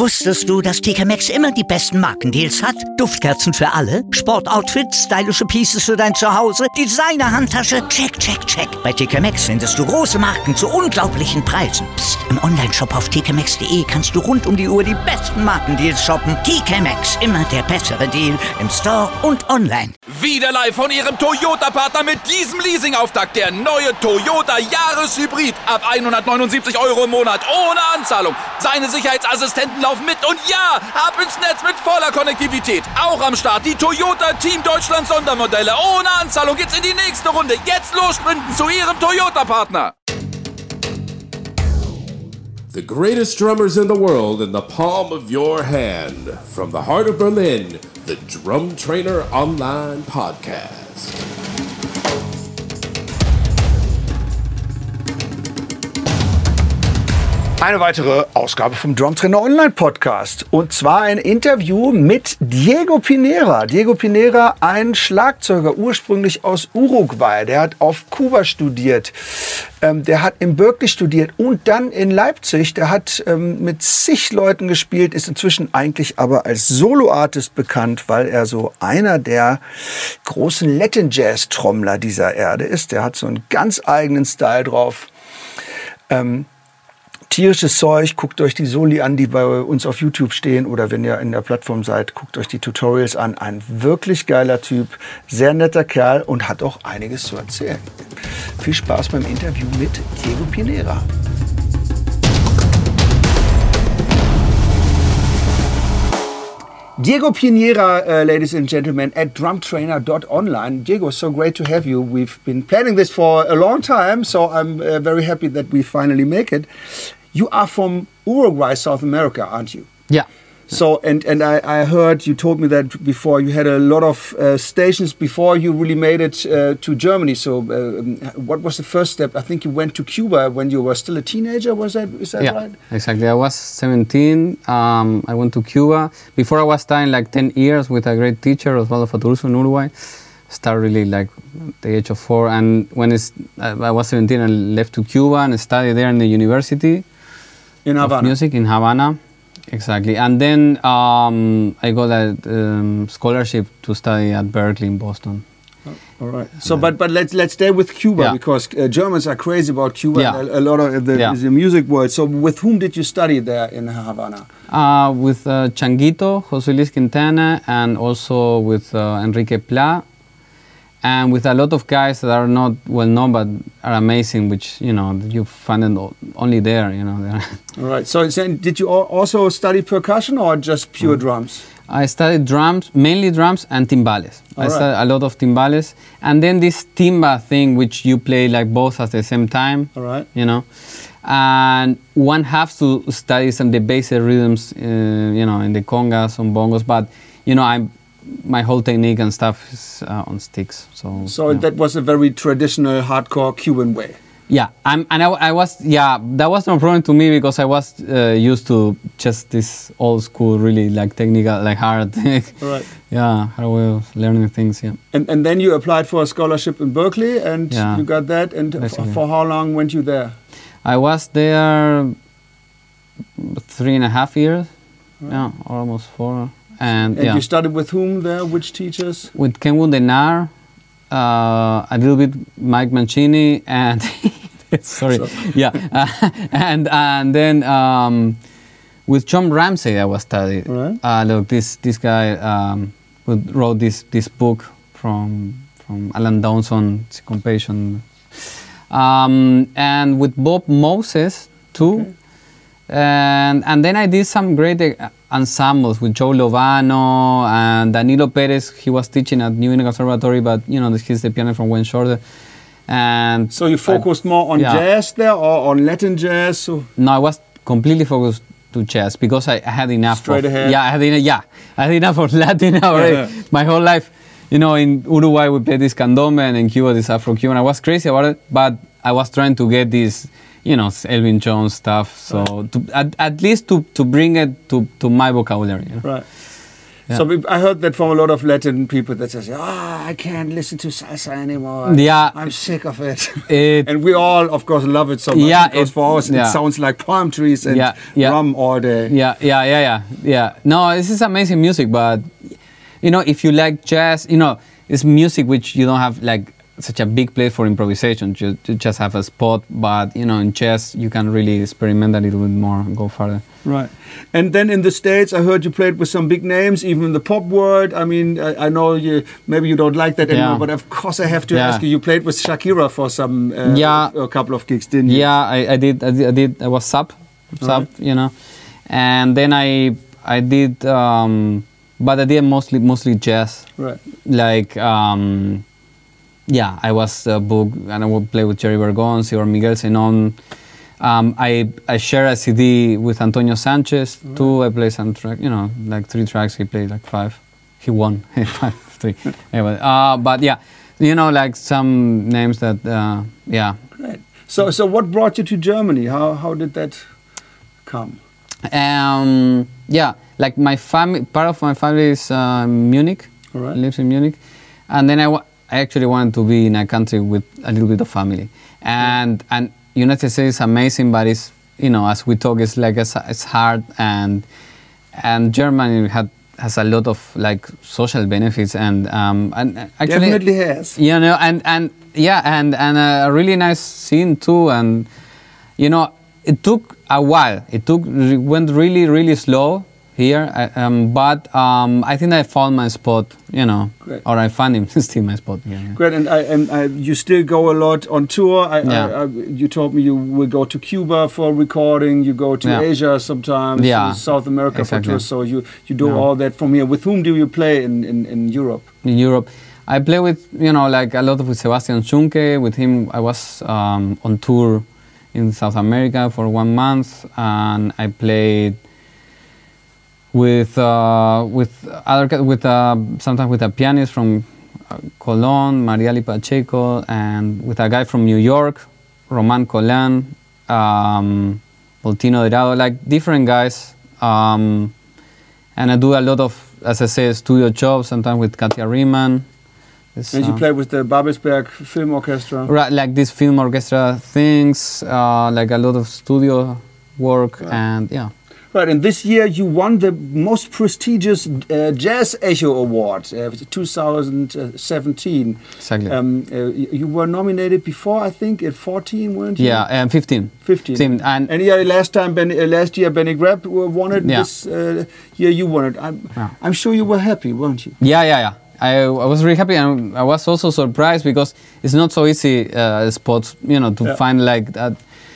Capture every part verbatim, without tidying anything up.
Wusstest du, dass T K Maxx immer die besten Markendeals hat? Duftkerzen für alle, Sportoutfits, stylische Pieces für dein Zuhause, Designer-Handtasche, check, check, check. Bei T K Maxx findest du große Marken zu unglaublichen Preisen. Psst. Im Onlineshop auf t k maxx punkt d e kannst du rund um die Uhr die besten Markendeals shoppen. T K Maxx, immer der bessere Deal im Store und online. Wieder live von Ihrem Toyota-Partner mit diesem Leasing-Auftakt. Der neue Toyota Jahreshybrid. Ab hundertneunundsiebzig Euro im Monat ohne Anzahlung. Seine Sicherheitsassistenten laufen mit und ja, ab ins Netz mit voller Konnektivität. Auch am Start die Toyota Team Deutschland Sondermodelle. Ohne Anzahlung geht's in die nächste Runde. Jetzt los sprinten zu Ihrem Toyota-Partner. The greatest drummers in the world in the palm of your hand. From the heart of Berlin, the Drum Trainer Online Podcast. Eine weitere Ausgabe vom Drum Trainer Online Podcast. Und zwar ein Interview mit Diego Pinera. Diego Pinera, ein Schlagzeuger, ursprünglich aus Uruguay. Der hat auf Kuba studiert. Ähm, der hat in Berkeley studiert und dann in Leipzig. Der hat ähm, mit zig Leuten gespielt, ist inzwischen eigentlich aber als Solo-Artist bekannt, weil er so einer der großen Latin-Jazz-Trommler dieser Erde ist. Der hat so einen ganz eigenen Style drauf. Ähm, Tierisches Zeug, guckt euch die Soli an, die bei uns auf YouTube stehen, oder wenn ihr in der Plattform seid, guckt euch die Tutorials an. Ein wirklich geiler Typ, sehr netter Kerl und hat auch einiges zu erzählen. Viel Spaß beim Interview mit Diego Pinera. Diego Pinera, uh, ladies and gentlemen, at drum trainer dot online. Diego, so great to have you. We've been planning this for a long time, so I'm uh, very happy that we finally make it. You are from Uruguay, South America, aren't you? Yeah. So, and, and I, I heard, you told me that before, you had a lot of uh, stations before you really made it uh, to Germany. So uh, what was the first step? I think you went to Cuba when you were still a teenager, was that, is that yeah, right? Exactly. I was seventeen. Um, I went to Cuba. Before I was studying like ten years with a great teacher, Osvaldo Fatoruso in Uruguay. Started really like at the age of four. And when it's, I was seventeen, I left to Cuba and studied there in the university in Havana. of music in Havana. Exactly, and then um, I got a um, scholarship to study at Berkeley in Boston. Oh, all right. So, but but let's let's stay with Cuba, yeah. because uh, Germans are crazy about Cuba. Yeah. And a, a lot of the, yeah. the music world. So, with whom did you study there in Havana? Uh, with uh, Changuito, José Luis Quintana, and also with uh, Enrique Pla, and with a lot of guys that are not well known but are amazing, which, you know, you find it only there, you know. All right. So, so did you also study percussion or just pure mm. drums? I studied drums, mainly drums and timbales. All I right. studied a lot of timbales. And then this timba thing, which you play like both at the same time. All right. You know. And one has to study some of the basic rhythms, uh, you know, in the congas, on bongos. But, you know, I'm... my whole technique and stuff is uh, on sticks. So, so yeah. that was a very traditional, hardcore Cuban way. Yeah, I'm, and I, I was, yeah, that was no problem to me because I was uh, used to just this old school, really like technical, like hard. Right. Yeah, hard way of learning things. Yeah. And and then you applied for a scholarship in Berkeley, and yeah. you got that. And f- for how long went you there? I was there three and a half years. Right. Yeah, almost four. And, and yeah. you studied with whom there? Which teachers? With Ken Wundenar, uh, a little bit Mike Mancini, and sorry, so. yeah, uh, and and then um, with John Ramsey, I was studying. Right. Uh, look, this this guy um, who wrote this this book from from Alan Downson, Compassion, um, and with Bob Moses too. Okay. And and then I did some great uh, ensembles with Joe Lovano and Danilo Perez. He was teaching at New England Conservatory, but you know he's the pianist from Wayne Shorter. And so you focused I, more on yeah. jazz there, or on Latin jazz? So no, I was completely focused to jazz because I, I had enough. Straight of, ahead. Yeah, I had enough. Yeah, I had enough of Latin already. Yeah. My whole life, you know, in Uruguay we played this candombe, and in Cuba this Afro-Cuban. I was crazy about it, but I was trying to get this. You know, Elvin Jones stuff. So right. to, at, at least to, to bring it to, to my vocabulary. You know? Right. Yeah. So we, I heard that from a lot of Latin people that says, "Ah, I can't listen to salsa anymore. Yeah. I'm sick of it." It- and we all, of course, love it so much Yeah, because it- for us yeah. it sounds like palm trees and Yeah, yeah. rum all day. Yeah, yeah, yeah, yeah, yeah. No, this is amazing music, but you know, if you like jazz, you know, it's music which you don't have like such a big place for improvisation. You, you just have a spot, but you know, in jazz you can really experiment a little bit more and go further. Right. And then in the States, I heard you played with some big names, even in the pop world. I mean, I, I know you maybe you don't like that anymore, Yeah. but of course I have to Yeah. ask you. You played with Shakira for some, uh, Yeah. a couple of gigs, didn't you? Yeah, I, I did. I did. I did. I was sub, sub, Right. you know, and then I I did, um, but I did mostly mostly jazz. Right. Like, um, yeah, I was uh, booked and I would play with Jerry Bergonzi or Miguel Zenón. Um, I I share a C D with Antonio Sanchez too. I play some track, you know, like three tracks. He played like five. He won five, three. Anyway, uh, but yeah, you know, like some names that, uh, yeah. Great. So, so what brought you to Germany? How how did that come? Um, yeah, like my family, part of my family is uh, Munich, All right. lives in Munich, and then I, wa- I actually wanted to be in a country with a little bit of family, and and United States is amazing, but it's, you know, as we talk, it's like it's, it's hard, and and Germany had has a lot of like social benefits, and um and actually Definitely has. you know, and and yeah, and and a really nice scene too, and you know, it took a while. It took re- went really really slow here, I- um, but um, I think I found my spot. You know, Great. or I found him still my spot. Yeah, yeah. Great, and I, and I, you still go a lot on tour. I, Yeah. I, I, you told me you will go to Cuba for recording. You go to Yeah. Asia sometimes. Yeah. to South America Exactly. for tours. So you you do Yeah. all that from here. With whom do you play in, in, in Europe? In Europe, I play with, you know, like a lot of with Sebastian Schunke. With him, I was um, on tour in South America for one month, and I played with uh, with other ca- with uh, sometimes with a pianist from uh, Cologne, Mariali Pacheco, and with a guy from New York, Roman Colan, um, Voltino Dorado, like different guys. Um, and I do a lot of, as I say, studio jobs, sometimes with Katja Riemann. This, And you uh, play with the Babelsberg Film Orchestra. Right, like these film orchestra things, uh, like a lot of studio work, Right. and yeah. Right, and this year you won the most prestigious uh, Jazz Echo Award, uh, two thousand seventeen. Exactly. Um, uh, y- you were nominated before, I think, at fourteen, weren't you? Yeah, and fifteen. fifteen. fifteen, and And yeah, last time, Benny, uh, last year, Benny Greb uh, won it. Yeah. This uh, year, you won it. I'm, Yeah. I'm sure you were happy, weren't you? Yeah, yeah, yeah. I, I was really happy, and I was also surprised because it's not so easy uh, spots, you know, to Yeah. find like that.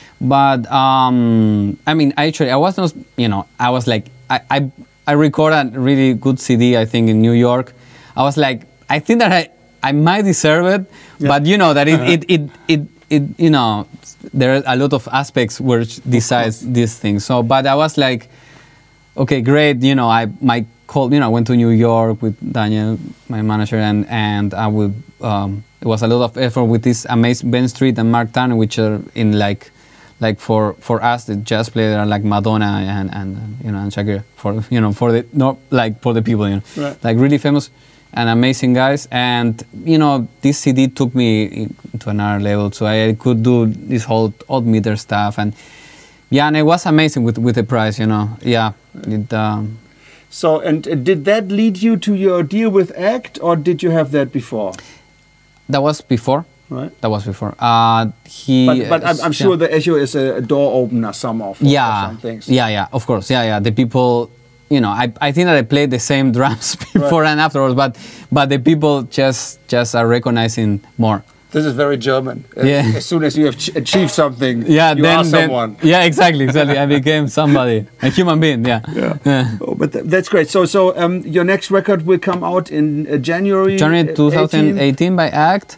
But um, I mean, actually, I was not, you know, I was like, I, I, I recorded a really good C D, I think, in New York. I was like, I think that I, I might deserve it, Yeah. but you know that it, it, it, it, it, you know, there are a lot of aspects which decides these things. So, but I was like, okay, great. You know, I my call. You know, I went to New York with Daniel, my manager, and and I would. Um, it was a lot of effort with this amazing Ben Street and Mark Turner, which are in like, like for for us the jazz players are like Madonna and and you know and Shakira for you know for the not like for the people, you know, Right. like really famous and amazing guys. And you know, this C D took me to another level, so I could do this whole odd meter stuff, and yeah, and it was amazing with with the prize, you know. Yeah, it, um, So, and uh, did that lead you to your deal with ACT, or did you have that before? that was before. Right. That was before. Uh, he. But, but I'm, I'm yeah. sure the Echo is a, a door opener somehow for, for Yeah, some things. yeah, yeah. Of course, yeah, yeah. The people, you know, I, I think that I played the same drums before Right. and afterwards, but but the people just just are recognizing more. This is very German. Uh, Yeah. As soon as you have ch- achieved something, Yeah, you then, are then someone. yeah, exactly, exactly. I became somebody, a human being. Yeah, Yeah. Oh, but th- that's great. So, so um, your next record will come out in uh, January. January uh, twenty eighteen by ACT,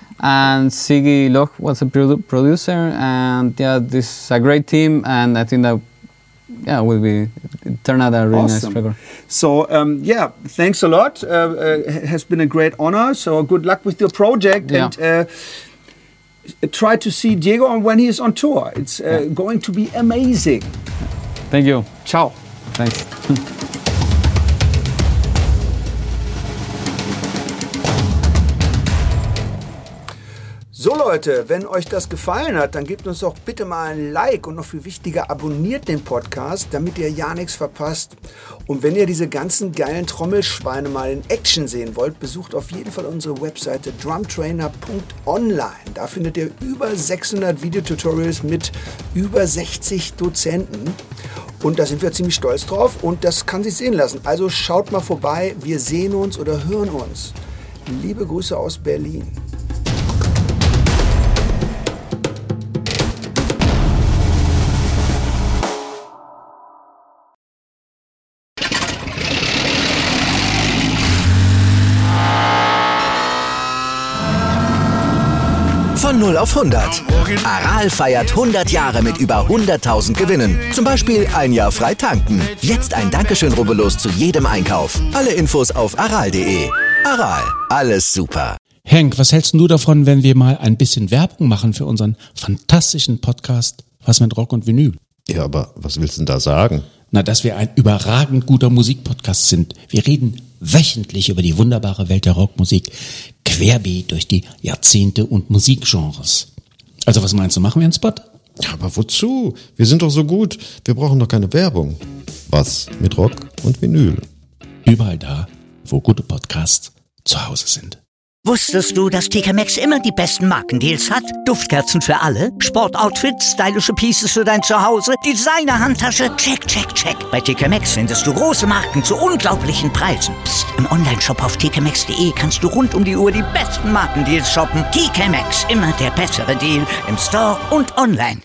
and Siggy Loch was a produ- producer, and yeah, this is a great team, and I think that yeah, will be it turned out a really Awesome. nice record. So um, yeah, thanks a lot. Uh, uh, it has been a great honor. So good luck with your project, Yeah. and uh, try to see Diego on when he is on tour. It's uh, Yeah. going to be amazing. Thank you. Ciao. Thanks. So Leute, wenn euch das gefallen hat, dann gebt uns doch bitte mal ein Like und noch viel wichtiger, abonniert den Podcast, damit ihr ja nichts verpasst. Und wenn ihr diese ganzen geilen Trommelschweine mal in Action sehen wollt, besucht auf jeden Fall unsere Webseite drumtrainer punkt online. Da findet ihr über sechshundert Videotutorials mit über sechzig Dozenten. Und da sind wir ziemlich stolz drauf und das kann sich sehen lassen. Also schaut mal vorbei, wir sehen uns oder hören uns. Liebe Grüße aus Berlin. Von null auf hundert. Aral feiert hundert Jahre mit über hunderttausend Gewinnen. Zum Beispiel ein Jahr frei tanken. Jetzt ein Dankeschön, rubbellos zu jedem Einkauf. Alle Infos auf aral punkt de. Aral, alles super. Henk, was hältst du davon, wenn wir mal ein bisschen Werbung machen für unseren fantastischen Podcast Was mit Rock und Vinyl? Ja, aber was willst du denn da sagen? Na, dass wir ein überragend guter Musikpodcast sind. Wir reden wöchentlich über die wunderbare Welt der Rockmusik, querbeet durch die Jahrzehnte und Musikgenres. Also was meinst du, machen wir einen Spot? Ja, aber wozu? Wir sind doch so gut. Wir brauchen doch keine Werbung. Was mit Rock und Vinyl? Überall da, wo gute Podcasts zu Hause sind. Wusstest du, dass T K Maxx immer die besten Markendeals hat? Duftkerzen für alle, Sportoutfits, stylische Pieces für dein Zuhause, Designer-Handtasche, check, check, check. Bei T K Maxx findest du große Marken zu unglaublichen Preisen. Psst. Im Onlineshop auf t k maxx punkt de kannst du rund um die Uhr die besten Markendeals shoppen. T K Maxx, immer der bessere Deal im Store und online.